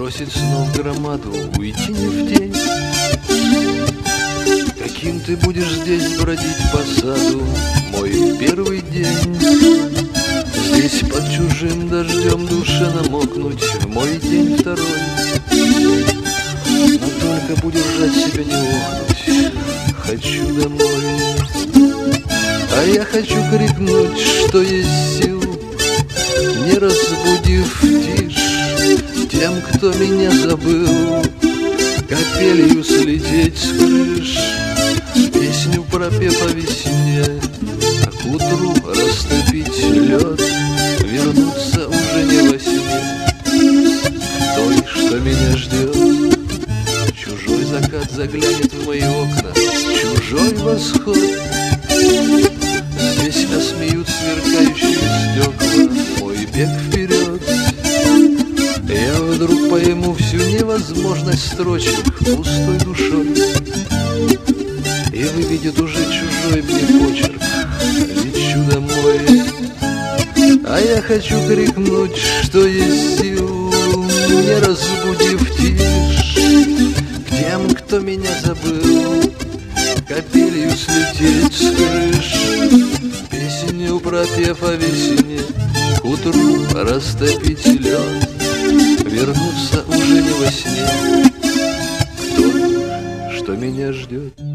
бросить снов громаду, уйти не в тень. Каким ты будешь здесь бродить по саду, мой первый день? Здесь под чужим дождем душе намокнуть, в мой день второй. Но только будешь жать себя не охнуть, хочу домой. А я хочу крикнуть, что есть сил, не разбудив тишь тем, кто меня забыл, капелью слететь с крыш, песню пропев о весне, а к утру растопить лед, вернуться уже не во сне. Той, что меня ждет, чужой закат заглянет в мои окна, чужой восход. Здесь осмеют сверкающие стекла мой бег вперед. Я вдруг пойму всю невозможность строчек пустой душой, и выведет уже чужой мне почерк, лечу домой. А я хочу крикнуть, что есть сил, не разбудив тишь к тем, кто меня забыл, капелью слететь с крыш, песню пропев о весне, к утру растопить лед, вернуться уже не во сне. Кто, что меня ждет?